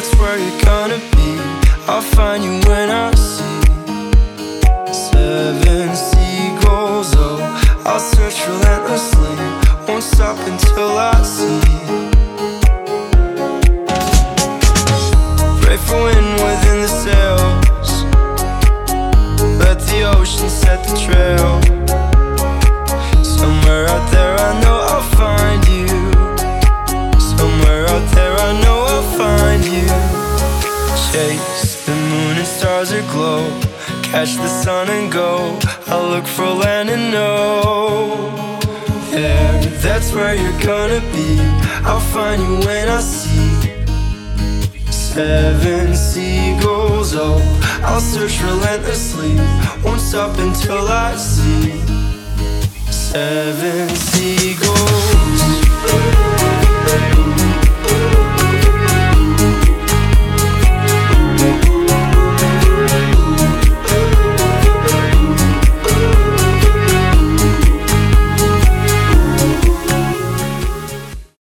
that's where you're gonna be. I'll find you when I see seven seagulls. Oh, I'll search relentlessly, won't stop until I see. Pray for wind within the sails, let the ocean set the trail. Somewhere out there I know I'll find you. Somewhere out there I know I'll find you. Chase the moon and stars aglow, catch the sun and go. I'll look for land and know there, that's where you're gonna be. I'll find you when I see seven seagulls. Oh, I'll search relentlessly, won't stop until I see seven seagulls.